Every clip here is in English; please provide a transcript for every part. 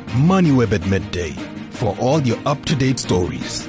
MoneyWeb at midday for all your up-to-date stories.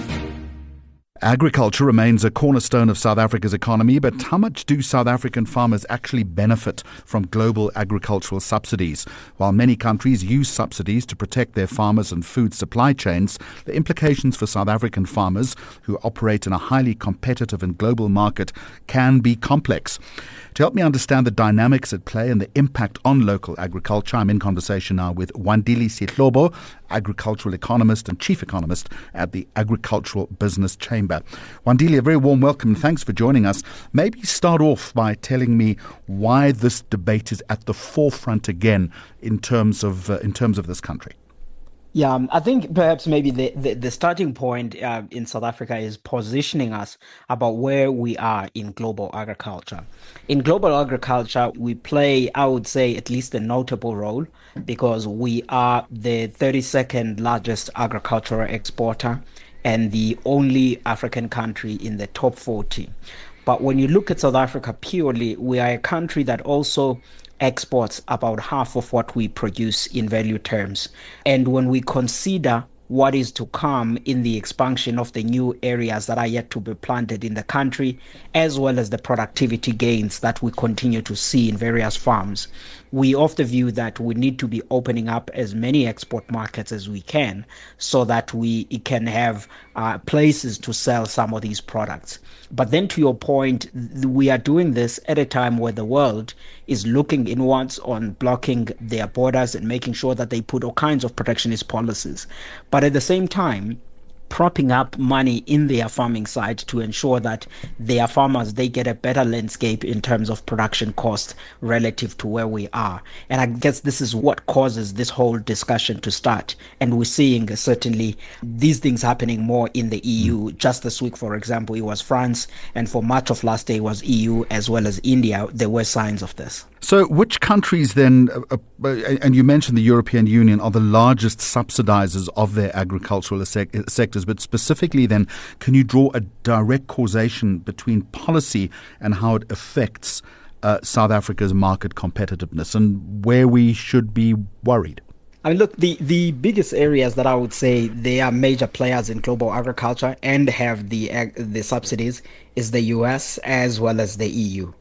Agriculture remains a cornerstone of South Africa's economy, but how much do South African farmers actually benefit from global agricultural subsidies? While many countries use subsidies to protect their farmers and food supply chains, the implications for South African farmers who operate in a highly competitive and global market can be complex. To help me understand the dynamics at play and the impact on local agriculture, I'm in conversation now with Wandile Sihlobo, agricultural economist and chief economist at the Agricultural Business Chamber. Wandile, a very warm welcome. Thanks for joining us. Maybe start off by telling me why this debate is at the forefront again in terms of this country. Yeah, I think perhaps maybe the starting point in South Africa is positioning us about where we are in global agriculture. In global agriculture, we play, I would say, at least a notable role because we are the 32nd largest agricultural exporter and the only African country in the top 40. But when you look at South Africa purely, we are a country that also exports about half of what we produce in value terms. And when we consider what is to come in the expansion of the new areas that are yet to be planted in the country, as well as the productivity gains that we continue to see in various farms, we of the view that we need to be opening up as many export markets as we can so that we can have places to sell some of these products. But then to your point, we are doing this at a time where the world is looking inwards on blocking their borders and making sure that they put all kinds of protectionist policies. But at the same time, propping up money in their farming side to ensure that their farmers, they get a better landscape in terms of production cost relative to where we are. And I guess this is what causes this whole discussion to start. And we're seeing certainly these things happening more in the EU. Just this week, for example, it was France, and for much of last day it was EU as well as India. There were signs of this. So which countries then, and you mentioned the European Union, are the largest subsidizers of their agricultural sectors, but specifically then, can you draw a direct causation between policy and how it affects South Africa's market competitiveness and where we should be worried? I mean, look, the biggest areas that I would say they are major players in global agriculture and have the subsidies is the US as well as the EU.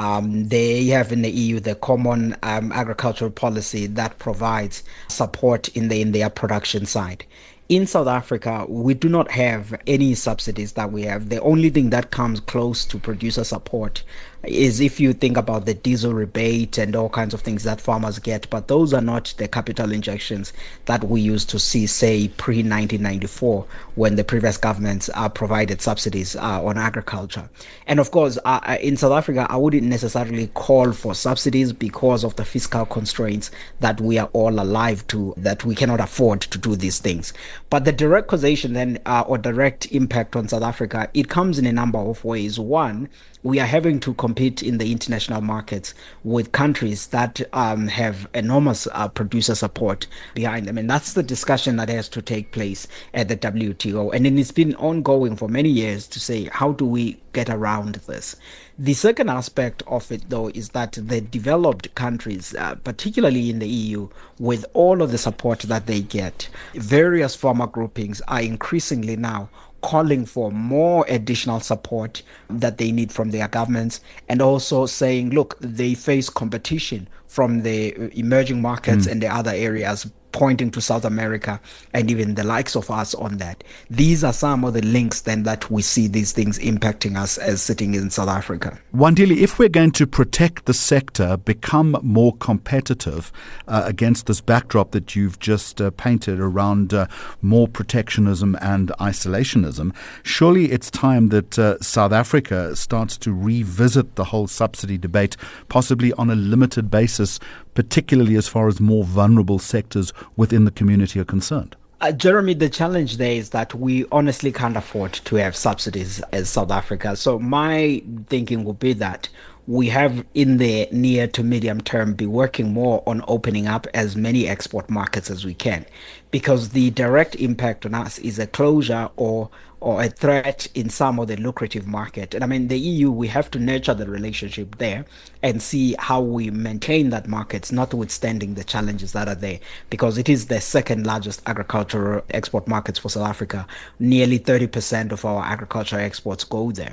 They have in the EU the common agricultural policy that provides support in their production side. In South Africa, we do not have any subsidies that we have. The only thing that comes close to producer support is if you think about the diesel rebate and all kinds of things that farmers get, but those are not the capital injections that we used to see, say, pre-1994, when the previous governments provided subsidies on agriculture. And of course, in South Africa, I wouldn't necessarily call for subsidies because of the fiscal constraints that we are all alive to, that we cannot afford to do these things. But the direct causation then, or direct impact on South Africa, it comes in a number of ways. One, we are having to compete in the international markets with countries that have enormous producer support behind them. And that's the discussion that has to take place at the WTO. And it's been ongoing for many years to say, how do we get around this? The second aspect of it, though, is that the developed countries, particularly in the EU, with all of the support that they get, various farmer groupings are increasingly now calling for more additional support that they need from their governments, and also saying, look, they face competition from the emerging markets and the other areas, pointing to South America and even the likes of us on that. These are some of the links then that we see these things impacting us as sitting in South Africa. Wandile, if we're going to protect the sector, become more competitive against this backdrop that you've just painted around more protectionism and isolationism, surely it's time that South Africa starts to revisit the whole subsidy debate, possibly on a limited basis, particularly as far as more vulnerable sectors within the community are concerned. Jeremy, the challenge there is that we honestly can't afford to have subsidies as South Africa. So my thinking would be that we have in the near to medium term be working more on opening up as many export markets as we can, because the direct impact on us is a closure or a threat in some of the lucrative market. And I mean, the EU, we have to nurture the relationship there and see how we maintain that market, notwithstanding the challenges that are there, because it is the second largest agricultural export markets for South Africa. Nearly 30% of our agricultural exports go there.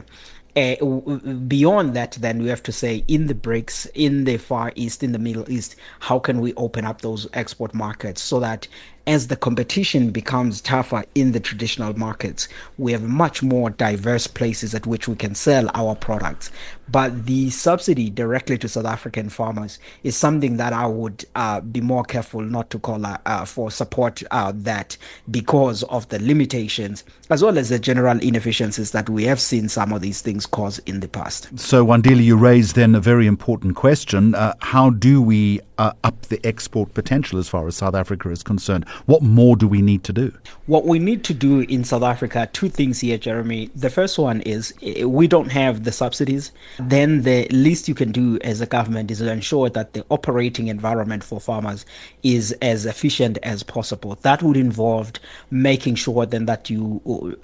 Beyond that, then we have to say in the BRICS, in the Far East, in the Middle East, how can we open up those export markets so that as the competition becomes tougher in the traditional markets, we have much more diverse places at which we can sell our products. But the subsidy directly to South African farmers is something that I would be more careful not to call for support that, because of the limitations as well as the general inefficiencies that we have seen some of these things cause in the past. So, Wandile, you raise then a very important question. How do we up the export potential as far as South Africa is concerned? What more do we need to do? What we need to do in South Africa, two things here, Jeremy. The first one is we don't have the subsidies. Then the least you can do as a government is to ensure that the operating environment for farmers is as efficient as possible. That would involve making sure then that you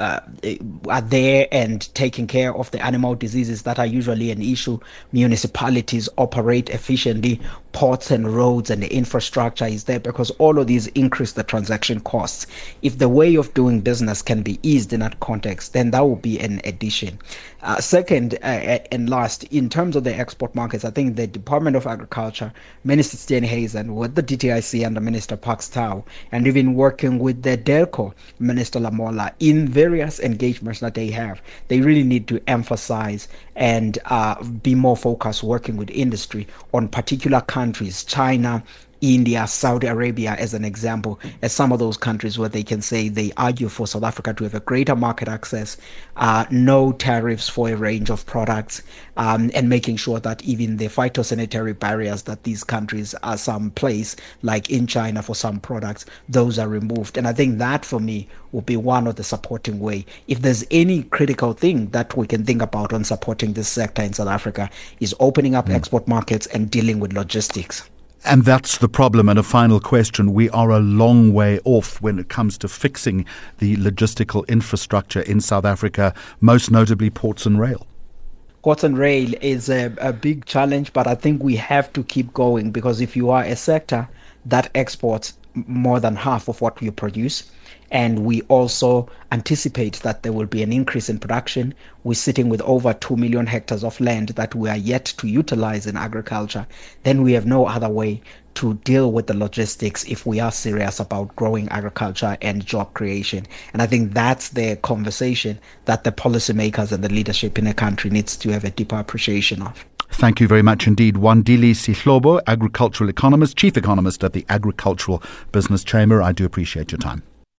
are there and taking care of the animal diseases that are usually an issue. Municipalities operate efficiently, ports and roads and the infrastructure is there, because all of these increase the transaction costs. If the way of doing business can be eased in that context, then that will be an addition. Second and last, in terms of the export markets, I think the Department of Agriculture, Minister Steenhuisen, with the DTIC under Minister Pax Tau, and even working with the DERCO, Minister Lamola, in various engagements that they have, they really need to emphasize and be more focused working with industry on particular countries, China, India, Saudi Arabia, as an example, as some of those countries where they can say they argue for South Africa to have a greater market access, no tariffs for a range of products, and making sure that even the phytosanitary barriers that these countries are some place, like in China for some products, those are removed. And I think that for me will be one of the supporting way. If there's any critical thing that we can think about on supporting this sector in South Africa, is opening up export markets and dealing with logistics. And that's the problem. And a final question. We are a long way off when it comes to fixing the logistical infrastructure in South Africa, most notably ports and rail. Ports and rail is a big challenge, but I think we have to keep going, because if you are a sector that exports more than half of what you produce, and we also anticipate that there will be an increase in production. We're sitting with over 2 million hectares of land that we are yet to utilize in agriculture. Then we have no other way to deal with the logistics if we are serious about growing agriculture and job creation. And I think that's the conversation that the policymakers and the leadership in the country needs to have a deeper appreciation of. Thank you very much indeed. Wandile Sihlobo, agricultural economist, chief economist at the Agricultural Business Chamber. I do appreciate your time.